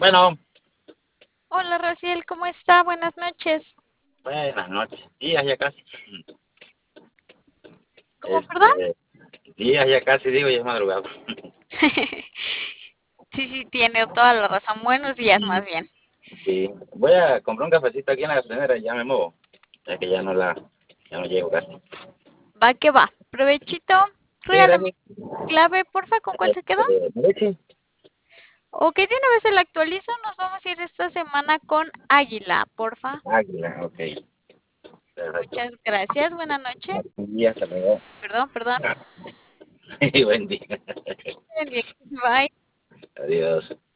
Bueno, Hola, Raciel, ¿cómo está? Buenas noches. buenas noches. Días ya casi. ¿Cómo, perdón? Días ya casi, digo, ya es madrugada. Sí, sí, tiene toda la razón. Buenos días, más bien. Sí. Voy a comprar un cafecito aquí en la gasolinera y ya me muevo. Ya que ya no llego casi. Va que va. Provechito. Sí, Regálame gracias. clave, porfa, ¿con cuál se quedó? Leche. Ok, de una vez se la actualizo. Nos vamos a ir esta semana con Águila, porfa. Águila, ok. Perfecto. Muchas gracias. Buena noche. Un día, hasta luego. Perdón, perdón. Buen día. Bye. Adiós.